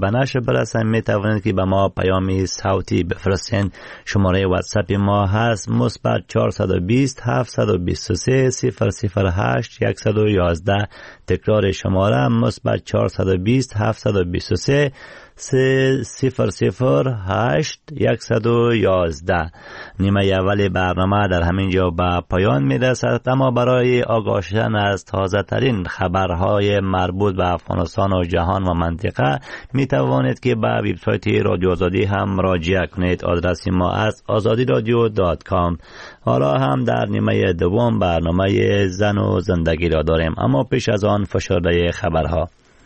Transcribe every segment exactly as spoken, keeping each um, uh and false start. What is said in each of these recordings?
به نشر برسن می توانید که به ما پیام صوتی بفرستین. شماره واتساپ ما هست مثبت چهارصد و بیست هفتصد و بیست و سه صفر صفر هشت صد و یازده. تکرار شماره مثبت چهارصد و بیست هفتصد و بیست و سه صفر صفر هشت صد و یازده. نیمه اول برنامه در همین جا به پایان میرسد، اما برای آگاه شدن از تازه ترین خبرهای مربوط به افغانستان و جهان و منطقه می توانید که به وبسایت رادیو آزادی هم مراجعه کنید. آدرس ما است آزادی رادیو دات کام. حالا هم در نیمه دوم برنامه زن و زندگی را داریم، اما پیش از آن فشرده خبرها.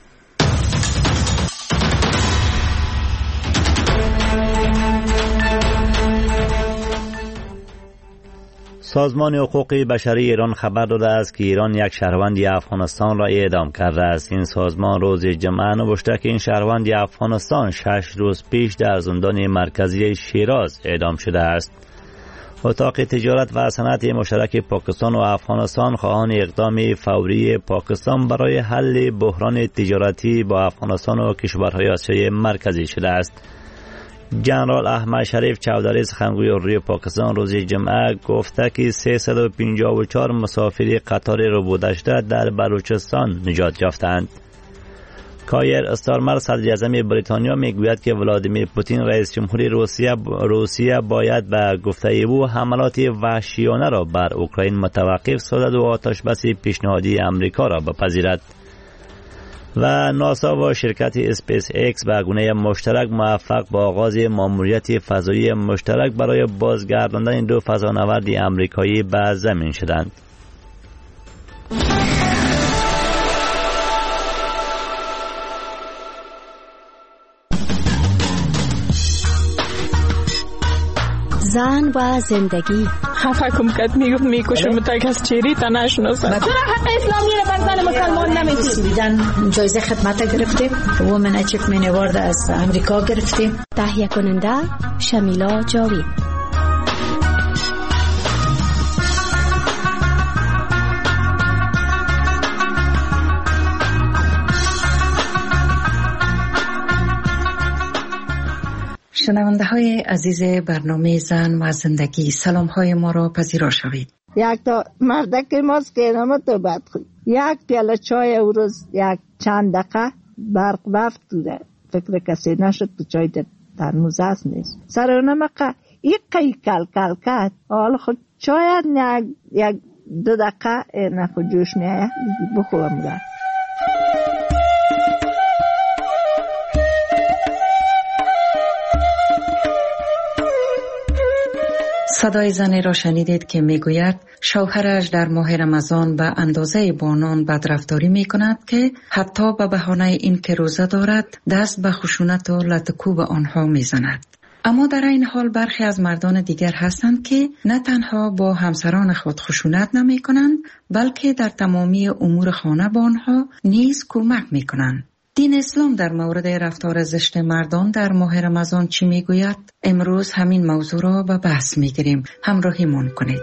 سازمان حقوق بشری ایران خبر داده است که ایران یک شهروند افغانستان را اعدام کرده است. این سازمان روز جمعه نوشته که این شهروند افغانستان شش روز پیش در زندان مرکزی شیراز اعدام شده است. اتاق تجارت و صنعت مشترک پاکستان و افغانستان خواهان اقدام فوری پاکستان برای حل بحران تجارتی با افغانستان و کشورهای آسیای مرکزی شده است. جنرال احمد شریف چودری سخنگوی روی پاکستان روز جمعه گفته که سیصد و پنجاه و چهار مسافر قطار ربوده شده در بلوچستان نجات یافتند. کایر استارمر صدر اعظم بریتانیا میگوید که ولادیمیر پوتین رئیس جمهوری روسیه روسیه باید به گفته او حملات وحشیانه را بر اوکراین متوقف سازد و آتشبس پیشنهادی امریکا را بپذیرد. و ناسا و شرکت اسپیس ایکس به گونه مشترک موفق با آغاز ماموریت فضایی مشترک برای بازگرداندن دو فضانورد امریکایی به زمین شدند. زن و زندگی. خفه کم کد میگفت میکشم تا کس چیری تا نشناسم. چرا حق اسلامی رو بر زن مسلمان نمیدید؟ دیدن جایزه خدمت گرفتیم، وومن اچیومنت اوارد از امریکا گرفتیم. تهیه کننده شمیلا جاوید. شنونده های عزیز برنامه زن و زندگی، سلام های ما را پذیرا شوید. یک تا مردک ماست که نامه تو بد خود یک پیاله چای او روز یک چند دقیقه برق بفت دوده فکر کسی نشد تو چای ترموز هست نیست سر اونمقه یک قی کل کل کد حال خود چای یک دو دقیقه نخود جوش میایه بخورم گرد. صدای زنی را شنیدید که میگوید شوهرش در ماه رمضان به اندازه بانان بدرفتاری می کند که حتی به بهانه این که روزه دارد دست به خشونت و لطکوب آنها می زند. اما در این حال برخی از مردان دیگر هستند که نه تنها با همسران خود خشونت نمی کنند بلکه در تمامی امور خانه با آنها نیز کمک می کنند. دین اسلام در مورد رفتار زشت مردان در ماه رمضان چی میگوید؟ امروز همین موضوع را به بحث میگیریم. همراهیمون کنید.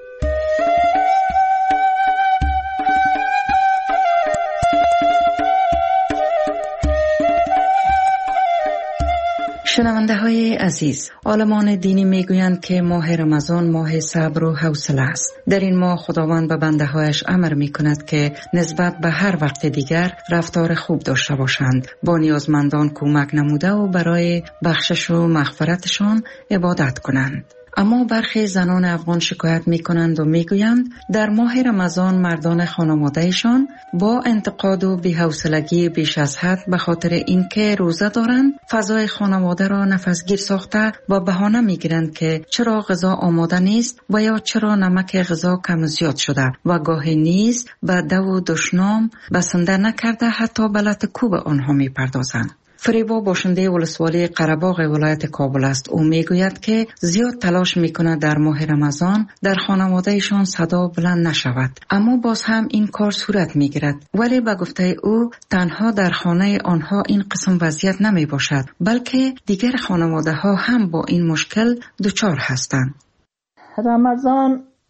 شنونده های عزیز، عالمان دینی میگویند که ماه رمضان ماه صبر و حوصله است. در این ماه خداوند به بنده هایش امر می کند که نسبت به هر وقت دیگر رفتار خوب داشته باشند، با نیازمندان کمک نموده و برای بخشش و مغفرتشان عبادت کنند. اما برخی زنان افغان شکایت می کنند و می گویند در ماه رمضان مردان خانوادهشان با انتقاد و بی‌حوصلگی بیش از حد به خاطر اینکه روزه دارند فضای خانواده را نفسگیر ساخته و بهانه می گیرند که چرا غذا آماده نیست و یا چرا نمک غذا کم زیاد شده و گاهی نیز به دو و دشنام بسنده نکرده حتی به لطکوب آنها می پردازند. فریبا باشنده ولسوالی قره‌باغ ولایت کابل است. او میگوید که زیاد تلاش میکند در ماه رمضان در خانوادهشان صدا بلند نشود، اما باز هم این کار صورت میگیرد. ولی به گفته او تنها در خانه آنها این قسم وضعیت نمی باشد، بلکه دیگر خانواده ها هم با این مشکل دچار هستند. رمضان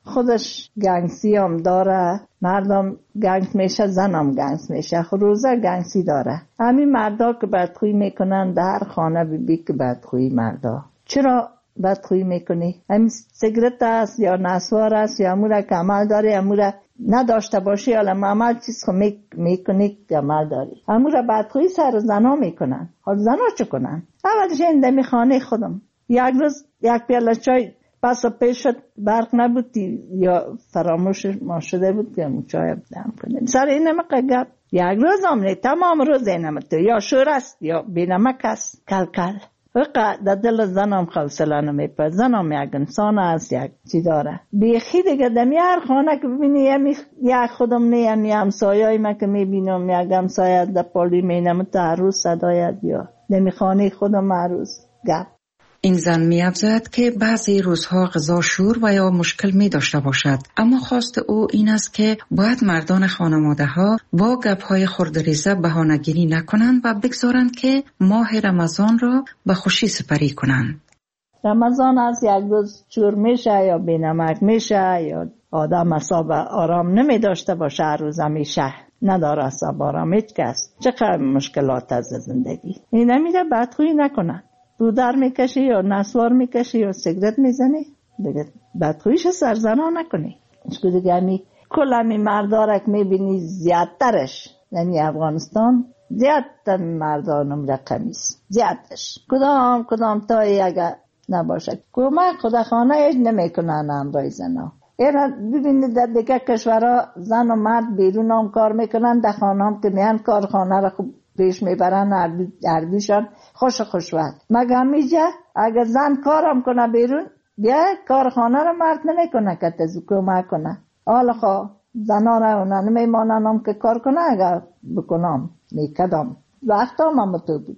خودش گنگسی هم داره، مردم گنگ میشه، زنم گنگ میشه، روزه گنگسی داره. همین مردا که بدخویی میکنن در خانه بی بی که بدخویی مردا. چرا بدخویی میکنی؟ همین سیگرت است یا نسوار است یا امور که عمل داری، امور نداشته باشی حالا عمل چیز خو میکنی که عمل داری. امور بدخویی سر زنا میکنن. حال زنا چه کنن؟ اولش این دمی خانه خودم یک روز یک پیاله چای پس پیش شد، برق نبودی یا فراموش ما شده بود که چای دم کنیم. سر این نمک گپ یک روز هم نه، تمام روز این نمک یا شور است یا بی نمک است. کل کل وقت در دل زنم حوصله نمیپره. زنم یک انسان است، یک چی داره بیخی دیگه. دمی هر خانه که ببینی یک خودم نه یعنی همسایه‌ای من که میبینم یک همسایه در پالی مینم تا عروس صدایت یا دمی خانه خودم عروس گپ. این زن می افزاید که بعضی روزها غذا شور و یا مشکل می داشته باشد، اما خواست او این است که باید مردان خانواده ها با گپ های خردریزه بهانه‌گیری نکنند و بگذارند که ماه رمضان را به خوشی سپری کنند. رمضان از یک روز شور میشه یا بینمک میشه یا آدم اصاب آرام نمی داشته باشه، هر روز میشه نداره اصاب آرام هیچ کس. چقدر مشکلات از زندگی این نمیره بدخویی نکنن. تو در میکشی یا نسوار میکشی یا سیگرت میزنی دیگه بدخویش سرزنا نکنی. اشکو دیگه همی کل همی مردارک میبینی زیادترش یعنی افغانستان زیادتر مردانم رقمیست زیادش کدام کدام تایی اگر نباشه کمک خدا خانه ایج نمیکنن امرای زنا. اینا ببینید در دیگه کشورها زن و مرد بیرون هم کار میکنن، در خانه هم که میان کارخانه را خوب پیش میبرن، عربیشان خوش خوشوقت. مگه میجه اگر زن کارم کنه بیرون بیا کارخانه را مرد نمیکنه که تزو کمک کنه. حالا خوا زنا را اونا نمیماننم که کار کنه، اگر بکنم میکدم وقت هم تو بود.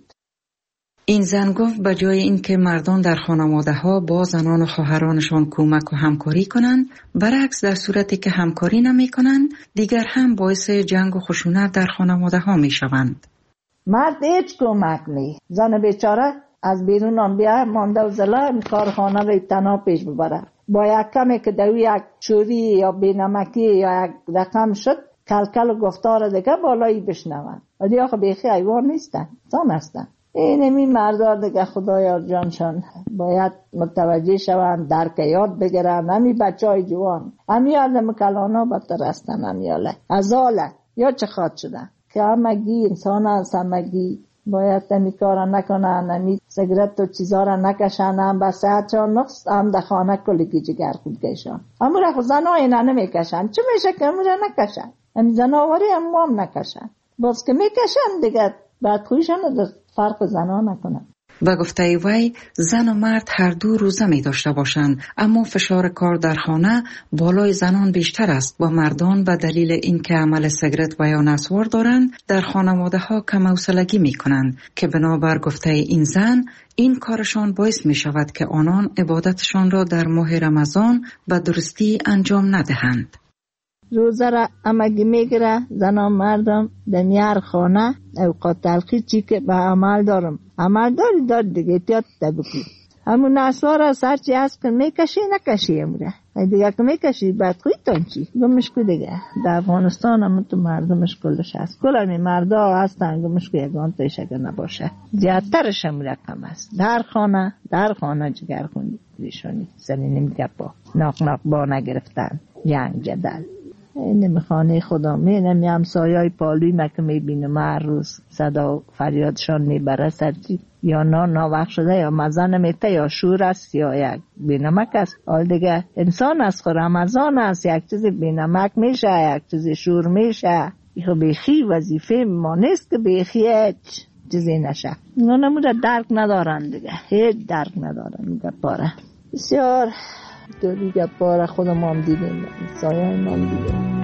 این زن گفت به جای اینکه مردان در خانواده ها با زنان و خواهرانشان کمک و همکاری کنند، برعکس در صورتی که همکاری نمی کنند دیگر هم باعث جنگ و خشونت در خانواده ها می شوند. مرد هیچ کمک نی، زن بیچاره از بیرون هم بیا مانده و زلا کارخانه را تنها پیش ببره. با یک کمی که دوی یک چوری یا بینمکی یا یک رقم شد کلکل و گفتار دیگه بالایی بشنون. ولی آخه بیخی ایوان نیستن، زن هستن. اینمی مردار دیگه خدایا جانشان باید متوجه شوند، درک یاد بگیرن. همی بچه های جوان همی آدم کلانا بدتر هستن، همی آله ازاله یا چه خواد شدن که همگی انسان هست، همگی باید همی کارا نکنن، همی سیگرت و چیزا را نکشن، هم به صحت چون نقص هم در خانه کلگی جگر خود کشن. همون را خود زن های نه نمیکشن، چه میشه که همون را نکشن؟ همی زناواری هم هم نکشن، باز که میکشن دیگه بعد خویشن در فرق زنها نکنن. به گفته وی زن و مرد هر دو روزه می داشته باشند، اما فشار کار در خانه بالای زنان بیشتر است و مردان به دلیل اینکه عمل سیگرت و یا نسوار دارند در خانواده ها کم حوصلگی می کنند که بنابر گفته این زن این کارشان باعث می شود که آنان عبادتشان را در ماه رمضان به درستی انجام ندهند. روزه را امگی میگیره زنان مردم دنیار خانه اوقات تلخی چی که به عمل دارم عمل داری دار دیگه تیاد تبکی همون نسوار از هر چی هست که میکشی نکشی اموره دیگه که میکشی بعد خوی تان چی گمش که دیگه در افغانستان هم تو مردمش کلش هست کل همی مردا هستن گمش که یکان تایش اگر نباشه زیادترش هم رقم هست در خانه در خانه جگر خوندی ریشونی سنی نمیگه با ناق ناق با نگرفتن ینگ جدل این میخانه خدا مینم یه همسایه های پالوی مکه میبینم هر روز صدا فریادشان میبره سرچی یا نا ناوقت شده یا مزه نمیته یا شور است یا یک بینمک است. حال دیگه انسان است خود رمضان است یک چیزی بینمک میشه یک چیزی شور میشه ایخو بیخی وظیفه ما نیست که بیخی هیچ چیزی نشه اینا نموده درک ندارن دیگه هیچ درک ندارن میگه پاره بسیار تو دیگه پاره خودم هم دیدیم سایه هم دیدیم.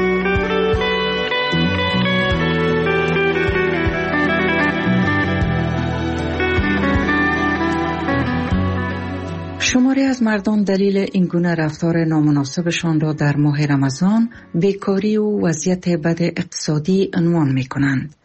شماری از مردم دلیل این گونه رفتار نامناسبشان را در ماه رمضان بیکاری و وضعیت بد اقتصادی عنوان می کنند.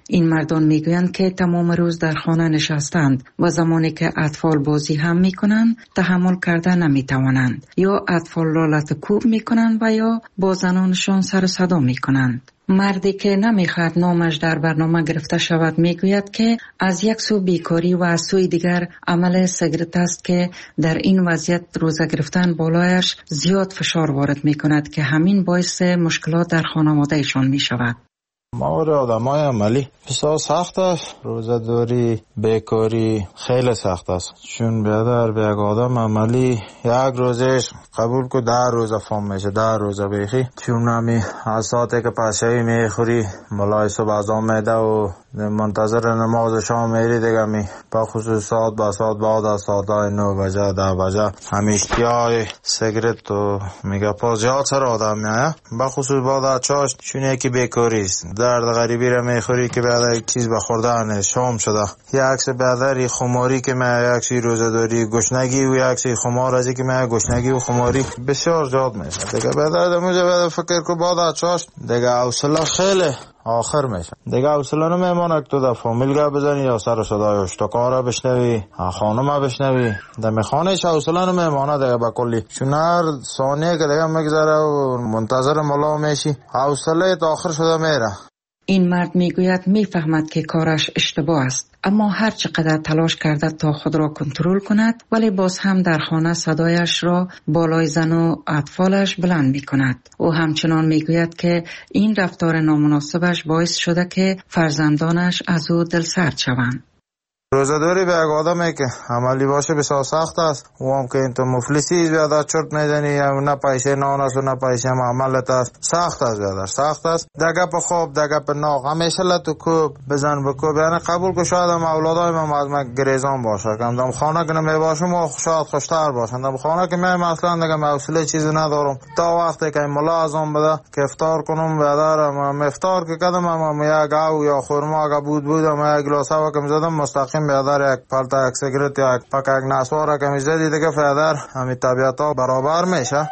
این مردان میگویند که تمام روز در خانه نشستند و زمانی که اطفال بازی هم میکنند تحمل کرده نمیتوانند، یا اطفال را لت کوب میکنند و یا با زنانشان سر و صدا میکنند. مردی که نمیخواد نامش در برنامه گرفته شود میگوید که از یک سو بیکاری و از سوی دیگر عمل سیگارت است که در این وضعیت روزه گرفتن بالایش زیاد فشار وارد میکند که همین باعث مشکلات در خانواده ایشان میشود. مور آدمای عملی بسیار سخت است. روزه‌داری، بیکاری خیلی سخت است. چون بیادر به یک آدم عملی یک روزش قبول که ده روزه فهم میشه، ده روزه بیخی. چون نمی از ساعتی که پشهی میخوری ملای صبح از آن میده و منتظر نماز شام میری دیگه می با خصوص ساعت با ساعت بعد از ساعت نو بجه ده بجه همیشتی های سیگرت و میگه پا زیاد سر آدم میایه با خصوص بعد از چاشت. چون یکی بیکاری است، درد غریبی را میخوری که بعد یک چیز به خوردن شام شده، یک عکس بعد خماری که من یک سی روزه داری گشنگی و یک سی خمار ازی که من گشنگی و خماری بسیار زیاد میشه دیگه. بعد موجه بعد فکر که بعد از چاشت دیگه حوصله خیلی آخر میشه دیگه. حوصله نمیمونه که تو در فامیل را بزنی یا سر و صدای اشتکار را بشنوی، خانم را بشنوی، در خانهش حوصله نمیمونه دیگه با کلی. چون هر ثانیه که دیگه میگذره و منتظر ملا میشی حوصله تا آخر شده میره. این مرد میگوید میفهمد که کارش اشتباه است، اما هر چقدر تلاش کرده تا خود را کنترل کند ولی باز هم در خانه صدایش را بالای زن و اطفالش بلند می کند. او همچنان میگوید که این رفتار نامناسبش باعث شده که فرزندانش از او دلسرد شوند. روزه‌داری به یک آدمی که عملی باشه بسیار سخت است. او هم که این تو مفلسی بیادر چرت میزنی، نه پیشه نان است و نه پیشه عملت است. سخت است بیادر، سخت است. دگه په خوب دگه په ناغ همیشه لتو کوب بزن بکوب. یعنی قبول که شاید هم اولادای من از من گریزان باشه که دم خانه که نمی باشم و شاید خوشتر باشن. دم خانه که من اصلا دیگه حوصله چیزی ندارم تا وقتی که ملا ازم بده که افطار کنم بیادر. من افطار که کردم هم یک او یا خرما که بود بودم یک گلاس هوا که می‌زدم مستقیم بیادر یک پالتا یک سیگرت یا یک پاک یک نسوار که میزدی دیگه بیادر همین طبیعت ها برابر میشه.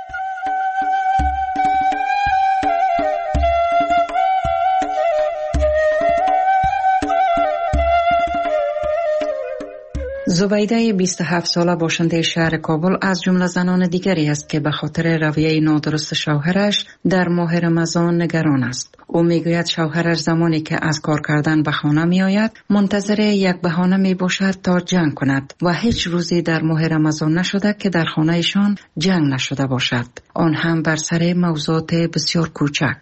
زبیده بیست و هفت ساله باشنده شهر کابل از جمله زنان دیگری است که به خاطر رویه نادرست شوهرش در ماه رمضان نگران است. او میگوید شوهرش زمانی که از کار کردن به خانه می آید منتظر یک بهانه می باشد تا جنگ کند و هیچ روزی در ماه رمضان نشده که در خانه ایشان جنگ نشده باشد، آن هم بر سر موضوعات بسیار کوچک.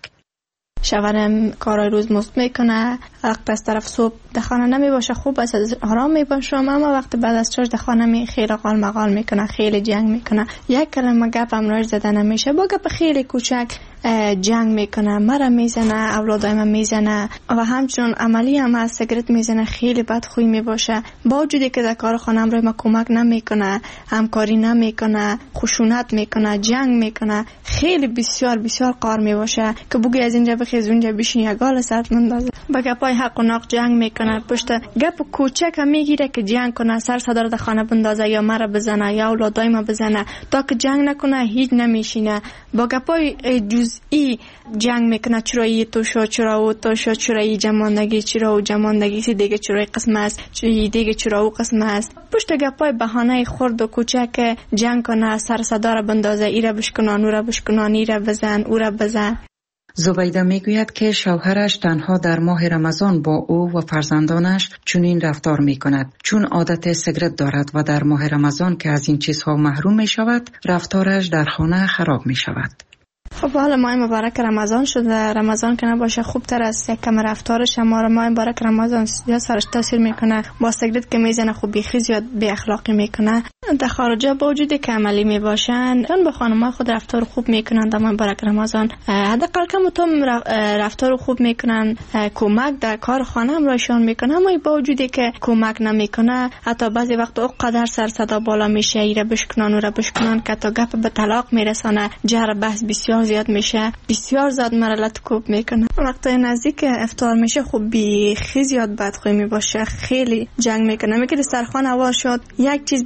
شوهرم کارای روز مست میکنه، وقت از طرف صبح در خانه نمی باشه، خوب است آرام می باشم، اما وقت بعد از چاش در خانه می خیلی قال مقال میکنه، خیلی جنگ میکنه. یک کلمه گپ هم راش زده نمیشه، با گپ خیلی کوچک جنگ میکنه، مرا میزنه، اولادای من میزنه و همچنان عملی هم از سیگرت میزنه، خیلی بدخوی میباشه. با وجودی که در کار خانم روی ما کمک نمیکنه، همکاری نمیکنه، خشونت میکنه، جنگ میکنه، خیلی بسیار بسیار قار میباشه که بگی از اینجا بخیز اونجا بشین یا گال سرت مندازه. با گپای حق و ناق جنگ میکنه، پشت گپ کوچک هم میگیره که جنگ کنه، سر صدا در خانه بندازه یا مرا بزنه یا اولادای ما بزنه. تا که جنگ نکنه هیچ نمیشینه. با گپای جزئی جنگ میکنه، چرا ای تو شو، چرا او تو شو، چرا ای جماندگی، چرا او جماندگی سی دیگه، چرا ای قسم است، چرا ای دیگه، چرا او قسم است. پشت گپای بهانه خرد و کوچک جنگ کنه، سر صدا را بندازه، ای را بشکنان، او را بشکنان، ای را بزن، او را بزن. زبیده میگوید که شوهرش تنها در ماه رمضان با او و فرزندانش چنین رفتار میکند چون عادت سیگرت دارد و در ماه رمضان که از این چیزها محروم میشود رفتارش در خانه خراب میشود. خب حالا ماه مبارک رمضان شده، رمضان که نباشه خوب تر است، یک کم رفتارش ما رو ماه مبارک رمضان زیاد سرش تاثیر میکنه، با سیگرت که میزنه خوب بیخی زیاد بی اخلاقی میکنه. در خارجا با وجودی که عملی میباشن چون به خانم‌ها خود رفتار خوب میکنن در ماه مبارک رمضان، حداقل کم تو رفتار خوب میکنن، کمک در کار خانه هم رایشان میکنه، اما با وجودی که کمک نمیکنه حتی بعضی وقت اوقدر سر صدا بالا میشه، ایره بشکنان و را بشکنان که تا گپ به طلاق میرسانه، جر بحث بسیار زیاد میشه، بسیار زیاد مرلت کوب میکنه. وقتی نزدیک افطار میشه خوب بیخی زیاد بدخوی میباشه، خیلی جنگ میکنه. میگه سرخان هوا شد یک چیز بی جای بود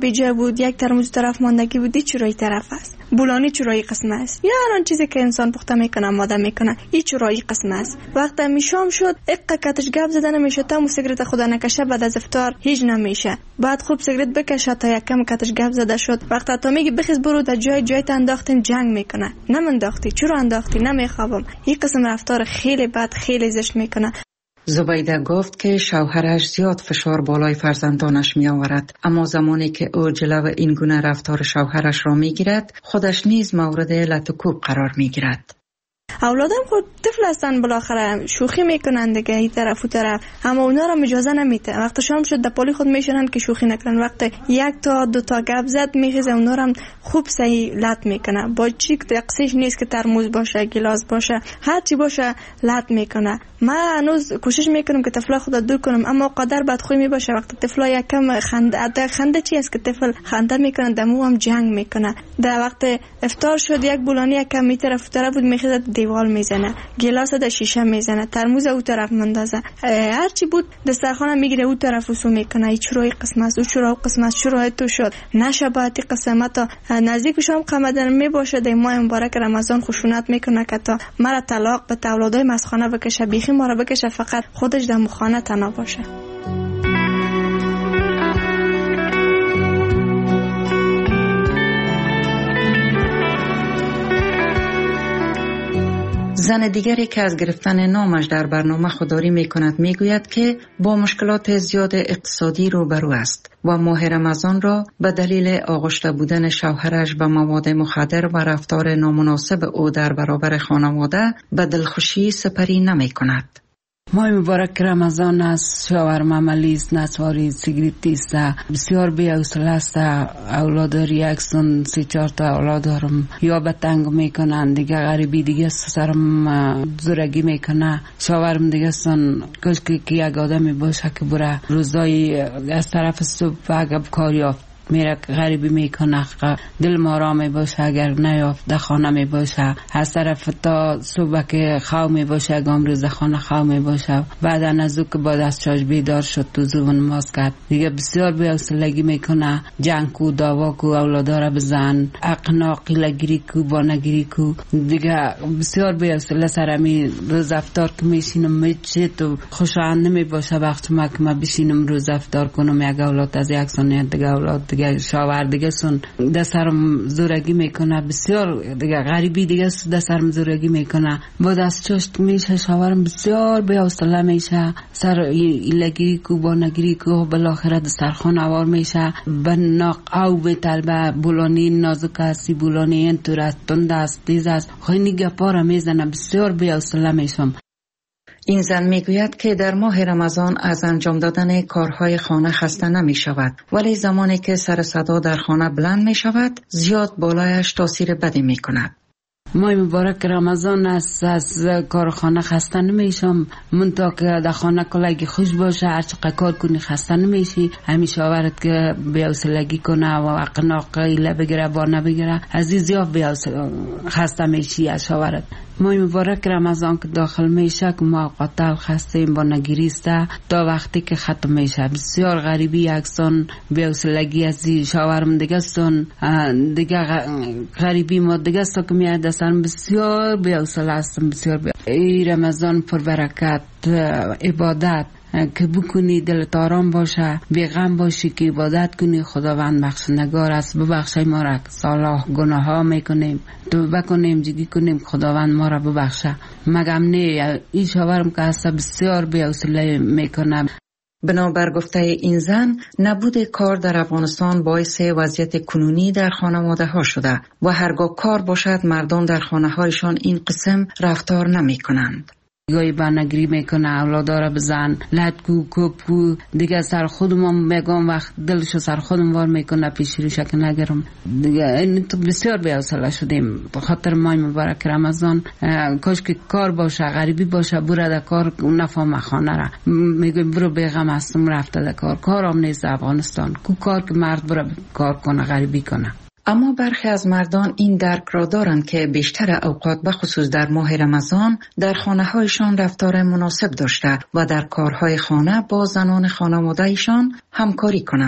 بود، یک ترموز طرف ماندگی بود، این چرایی طرف است، بولانی چرایی قسم است، یا هر آن چیزی که انسان پخته میکنه آماده میکنه این چرایی قسم است. وقتی میشام شد اقا کتش گپ زده نمیشه، تا مو سیگرت خدا نکشه بعد از افطار هیچ نمیشه، بعد خوب سیگرت بکشه تا یکم کتش گپ زده شد. وقتی تا میگی بخیز برو در جای جای انداختیم جنگ میکنه، نمنداختی چرا انداختی، نمیخوابم. این قسم رفتار خیلی بد خیلی زشت میکنه. زبیده گفت که شوهرش زیاد فشار بالای فرزندانش می آورد، اما زمانی که او جلو این گونه رفتار شوهرش را می گیرد خودش نیز مورد لط و کوب قرار می گیرد. اولادم خود طفل هستن، بالاخره شوخی میکنن دیگه این طرف و طرف، اما اونا را اجازه نمیده. وقتی شام شد دپالی خود میشنن که شوخی نکنن، وقتی یک تا دو تا گپ زد میخیزه اونا را خوب صحیح لط میکنه. با چی تقصیش نیست که ترموز باشه گلاس باشه هر چی باشه لط میکنه. من هنوز کوشش میکنم که طفلا خود دور کنم، اما قدر بدخوی میباشه. وقتی طفلا یکم خنده خنده چی است که طفل خنده میکنه دمو هم جنگ میکنه. در وقت افطار شد یک بولانی یکم می طرف طرف بود میخیزه دیوال میزنه، گلاس در شیشه میزنه، ترموز او طرف مندازه، هر چی بود دسترخوان میگیره او طرف وسو میکنه. این چرای قسم است، او چرا قسم است، چرا تو شد نشباتی قسمت نزدیک شام قمدن میباشه. در ماه مبارک رمضان خشونت میکنه که تا مرا طلاق به اولادای مسخانه بکشه، بیخی ما را بکشه، فقط خودش در مخانه تنها باشه. زن دیگری که از گرفتن نامش در برنامه خودداری می کند می گوید که با مشکلات زیاد اقتصادی روبرو است و ماه رمضان را به دلیل آغشته بودن شوهرش به مواد مخدر و رفتار نامناسب او در برابر خانواده به دلخوشی سپری نمی کند. ماه مبارک رمضان است، شوهرم عملی است، نسواری سیگریتی است، بسیار بی حوصله است. اولاد یکسون سه چهار تا اولاد دارم، یا به تنگ میکنن دیگه، غریبی دیگه سرم زورگی میکنه. شوهرم دیگه سن کاش که یک آدمی باشه که بره روزای از طرف صبح اگه کار یافت میره غریبی میکنه، دل ما را می باشه، اگر نیافت در خانه می باشه، از طرف تا صبح که خواه می باشه گام روز خانه خواه می باشه. بعد از او که بعد از چاش بیدار شد تو زوون ماز کرد دیگه بسیار بی حوصلگی میکنه، جنگ کو داوا کو اولادا را بزن، اقنا قیلگیری کو بانگیری کو دیگه بسیار بی حوصله سرمی. روز افطار که میشینم میچه تو خوشایند نمی باشه وقتی ما که ما بشینم روز افطار کنم یک اولاد از یک سنیت دیگه اولاد دیگه شاور دیگه سن دسترم زورگی میکنه، بسیار دیگه غریبی دیگه دسترم زورگی میکنه. بعد از چشت میشه شاورم بسیار بی حوصله میشه، سر ایلگیری کو با نگیری کو بالاخره دسترخوان اوار میشه، بناق او به طلبه بولانی نازک هستی، بولانی این طور است، تند است، تیز است، خیلی گپا را میزنه، بسیار بی حوصله میشم. این زن میگوید که در ماه رمضان از انجام دادن کارهای خانه خسته نمی شود، ولی زمانی که سر صدا در خانه بلند می شود زیاد بالایش تاثیر بدی می کند. ماه مبارک رمضان است، از کار خانه خسته نمیشم، منطقه که در خانه کلگی خوش باشه، هر چقدر کار کنی خسته نمیشی. همیشه آورد که بی‌حوصلگی کنه و اقناق ایله بگیره با نبگیره، عزیز یا بی‌حوصله خسته میشی از آورد. ماه مبارک رمضان که داخل میشه که ما قاتل خستیم با نگیریسته تا وقتی که ختم میشه. بسیار غریبی یکسان بی‌حوصلگی از شاورم دیگه سن دیگه غریبی ما دیگه سا که میاد دستم بسیار بی‌حوصله هستم، بسیار بی... ای رمضان پر برکت عبادت که بکنی دلت آرام باشه، بیغم باشی که عبادت کنی. خداوند بخشندگار است، ببخشای ما را صلاح گناه ها میکنیم توبه کنیم جگی کنیم، خداوند ما را ببخشه. مگم نه این شاورم که هسته بسیار بی‌حوصله میکنم. بنابر گفته این زن نبود کار در افغانستان باعث وضعیت کنونی در خانواده ها شده و هرگاه کار باشد مردم در خانه هایشان این قسم رفتار نمی کنند. گاهی بانگری میکنه، اولادا را بزن، لدکو کپو دیگه سر خودم میگم وقت دلشو سر خودم وار میکنه پیش روش که نگرم دیگه. این تو بسیار بی‌حوصله شدیم به خاطر ماه مبارک رمضان. کاش که کار باشه، غریبی باشه، برو در کار نفهم خانه را میگم برو بیغم هستم رفته در کار، کارم نیست افغانستان کو کار که مرد برو کار کنه غریبی کنه. اما برخی از مردان این درک را دارند که بیشتر اوقات به خصوص در ماه رمضان در خانه هایشان رفتار مناسب داشته و در کارهای خانه با زنان خانواده ایشان همکاری کنند.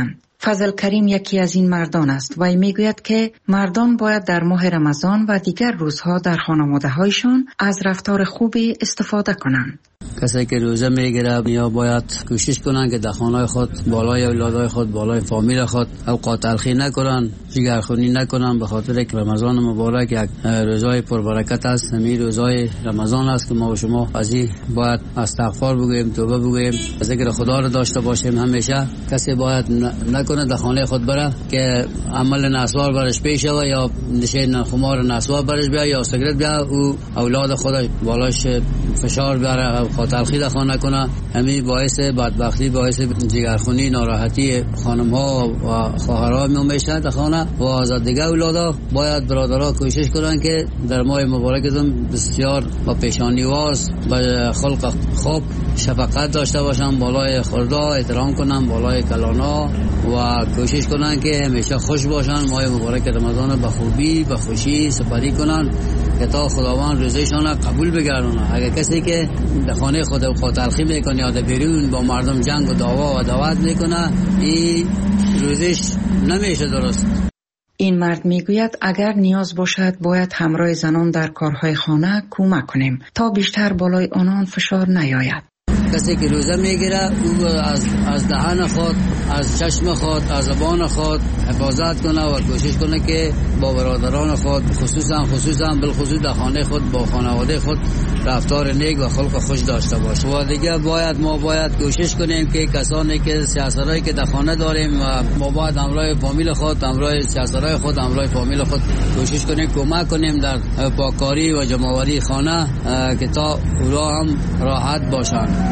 فضل کریم یکی از این مردان است. وی میگوید که مردان باید در ماه رمضان و دیگر روزها در خانواده‌هایشان از رفتار خوبی استفاده کنند. کسی که روزه میگیره یا باید کوشش کنن که در خانه خود بالای اولادای خود بالای فامیل خود اوقات تلخی نکنن، جگرخونی نکنن، به خاطر که رمضان مبارک یک روزای پربرکت است. همین روزای رمضان است که ما و شما از این باید استغفار بگوییم، توبه بگوییم، ذکر خدا را داشته باشیم. همیشه کسی باید نکنه در خانه خود بره که عمل نسوار برش پیش و یا نشین خمار نسوار برش بیا یا سیگرت بیا او اولاد خودش بالاش فشار بیاره تلخی در خانه کنه. همین باعث بدبختی، باعث جگرخونی، ناراحتی خانم ها و خواهرها میشه در خانه و از دیگه اولادا. باید برادرها کوشش کنن که در ماه مبارکتون بسیار با پیشانیواز با خلق خوب شفقت داشته باشن، بالای خوردا احترام کنن، بالای کلانا و کوشش کنن که همیشه خوش باشن. ماه مبارک رمضان به خوبی به خوشی سپری کنن که تا خداوند روزشان قبول بگردونه. اگر کسی که در خانه خود او تلخی میکنه یا در بیرون با مردم جنگ و دعوا و دعوت میکنه، این روزش نمیشه درست. این مرد میگوید اگر نیاز باشد باید همراه زنان در کارهای خانه کمک کنیم تا بیشتر بالای آنان فشار نیاید. کسی که روزه میگیره او از از دهان خود، از چشم خود، از زبان خود حفاظت کنه و کوشش کنه که با برادران خود خصوصا خصوصا بالخصوص در خانه خود با خانواده خود رفتار نیک و خلق خوش داشته باشه. و دیگه باید ما باید کوشش کنیم که کسانی که سیاستایی که در خانه داریم و ما باید همراه فامیل خود، همراه سیاستای خود، همراه فامیل خود کوشش کنیم کمک کنیم در پاککاری و جمع‌آوری خانه که تا اونا هم راحت باشن.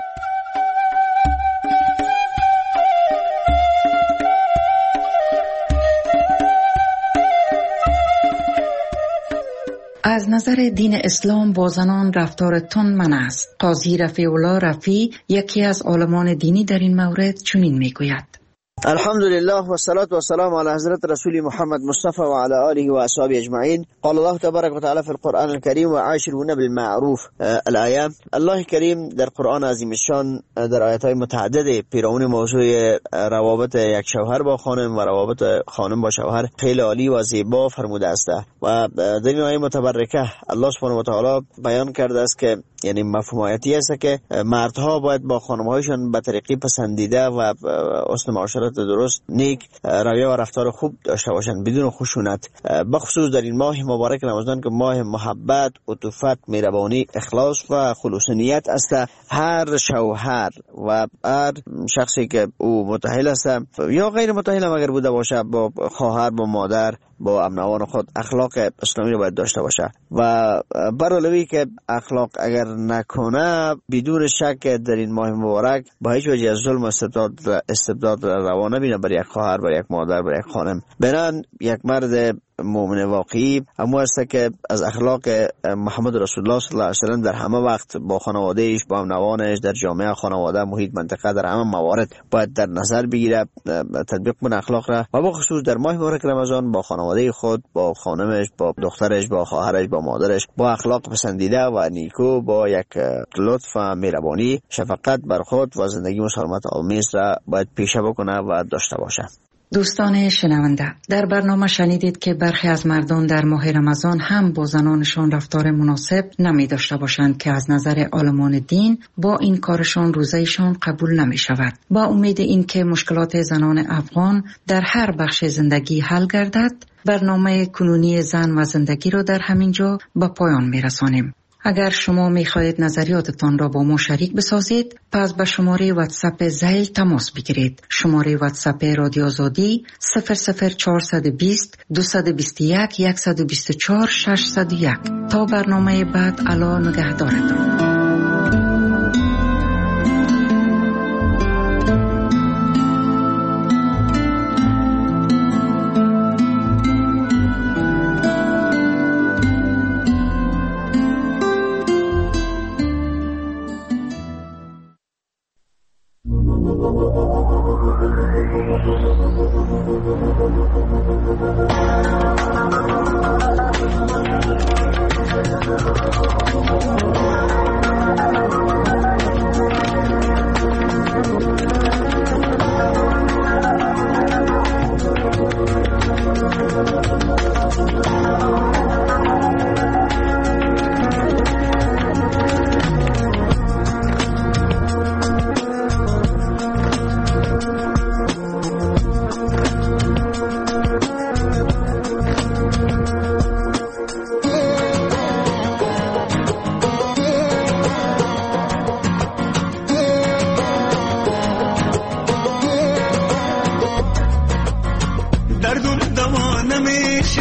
از نظر دین اسلام با زنان رفتار تند منع است. قاضی رفیع الله رفیع یکی از عالمان دینی در این مورد چنین میگوید: الحمدلله و الصلاة و السلام على حضرت رسول محمد مصطفى و على آله و اصحابه اجمعین. قال الله تبارک و تعالی في القرآن الكريم و عاشرون بالمعروف. الآیه الله کریم در قرآن عظیم الشان در آیات‌های متعدد پیرامون موضوع روابط یک شوهر با خانم و روابط خانم با شوهر خیلی عالی و زیبا فرموده است و در این آیه متبرکه الله سبحانه و تعالی بیان کرده است که یعنی مفهوم آیاتی است که مردها باید با خانم‌هایشان به طریقی پسندیده و حسن معاشرت درست، نیک رویه و رفتار خوب داشته باشند بدون خشونت، بخصوص در این ماه مبارک رمضان که ماه محبت، عطوفت، مهربانی، اخلاص و خلوص نیت است. هر شوهر و هر شخصی که او متأهل است یا غیر متأهل اگر بوده باشه با خواهر، با مادر، با امنوان خود اخلاق اسلامی رو باید داشته باشه و برالوی که اخلاق اگر نکنه بدون شک در این ماه مبارک با هیچ وجه از ظلم و استبداد استبداد روا نبینه برای یک خواهر، برای یک مادر، برای یک خانم. بنان یک مرد مؤمن واقعی همو است که از اخلاق محمد رسول الله صلی الله علیه و سلم در همه وقت با خانواده‌اش، با امنوانش، در جامعه، خانواده، محیط، منطقه، در همه موارد باید در نظر بگیره، تطبیق کنه اخلاق را و با خصوص در ماه مبارک رمضان با خانواده خود، با خانمش، با دخترش، با خواهرش، با مادرش با اخلاق پسندیده و نیکو، با یک لطف و مهربانی، شفقت بر خود و زندگی مسالمت آمیز را باید پیشه بکنه و داشته باشه. دوستان شنونده، در برنامه شنیدید که برخی از مردان در ماه رمضان هم با زنانشان رفتار مناسب نمی داشته باشند که از نظر عالمان دین با این کارشان روزهشان قبول نمی شود. با امید این که مشکلات زنان افغان در هر بخش زندگی حل گردد، برنامه کنونی زن و زندگی را در همین جا به پایان می رسانیم. اگر شما می خواهید نظریاتتان را با ما شریک بسازید، پس به شماره واتساپ زیل تماس بگیرید. شماره واتساپ رادیو آزادی صفر صفر چهارصد و بیست دویست و بیست و یک صد و بیست و چهار ششصد و یک. تا برنامه بعد، الا نگهدارتان.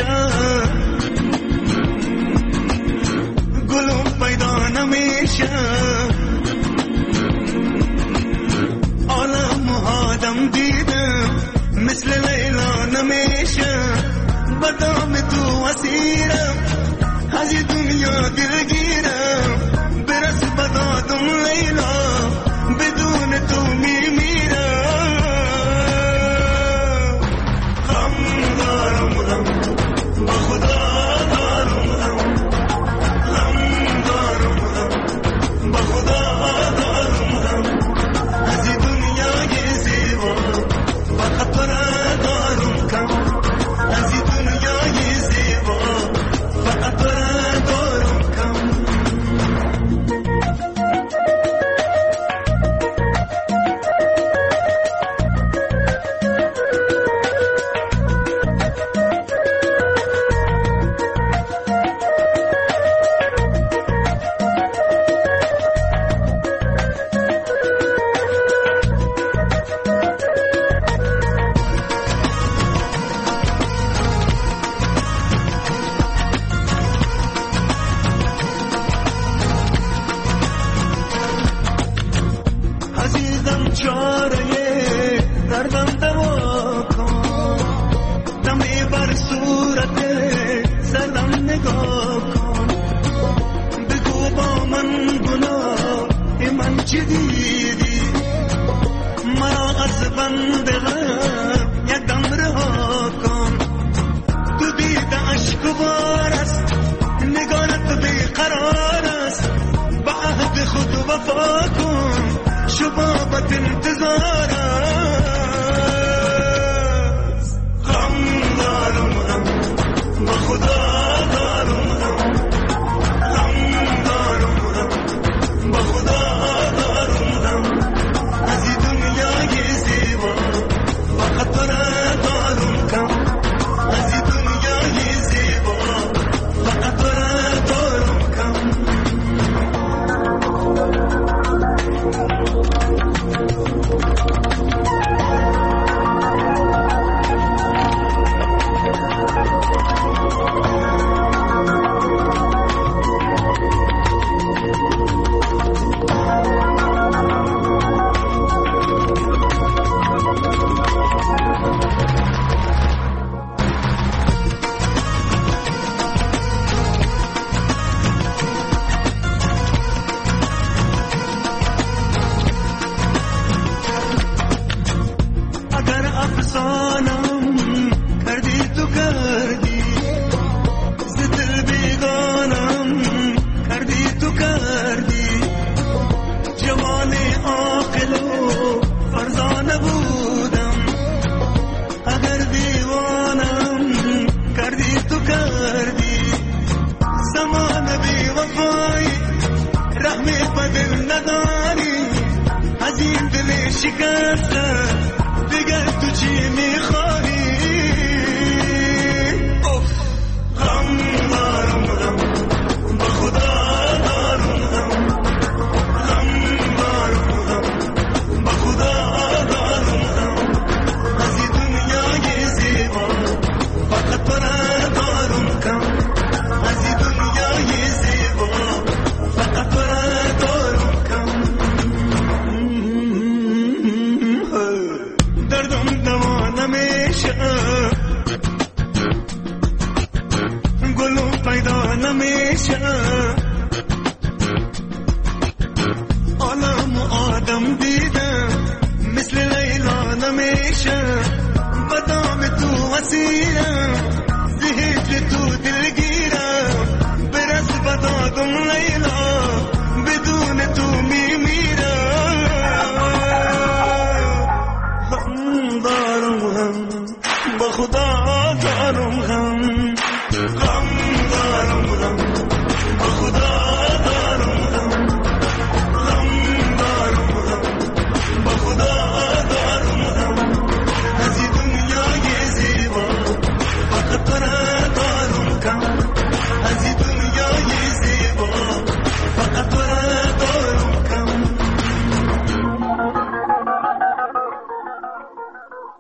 نمیشه گلم پیدا نمیشه عالم آدم دیدم مثل لیلا نمیشه بدام تو اسیرم از این دنیا دلگیرم برس بدادم لیلا بدون تو میمیرم غم دارم غم با خدا دارم غم غم دارم غم با خدا دارم غم از این دنیای زیبا فقط برا دارم کم از این دنیای زیبا فقط برا دارم کم عزیزم چاره دردم دوا کن دمی بر صورت زدم نگاه کن بگو با من گناه من چی دیدی مرا از بند غم یک دم رها کن تو دیده عشق بار است نگارت بیقرار است به عهد خود وفا کن شبابت انتظار است غم دارم غم با خدا دارم غم غم دارم غم با خدا دارم غم از این دنیای زیبا فقط برا دارم کم از این دنیای زیبا فقط برا دارم کم اگر افسانم کردی تو کردی ز دل بیگانم کردی تو کردی جوان عاقل و فرزانه بودم اگر دیوانم کردی تو کردی زمان بی وفایی رحمی بدل نداری از این دل شکسته دیگر تو چی میخوایی غم دارم غم با خدا دارم غم غم دارم غم با خدا دارم غم از این دنیای زیبا فقط برا دارم کم از این دنیای زیبا فقط برا دارم کم دردم دوا نمیشه گلو پیدا نمیشه عالم آدم دیدم مثل لیلا نمیشه بدام تو اسیرم زهید تو دلگیرم برس بدادم لیلا بدون تو میمیرم غم دارم غم با خدا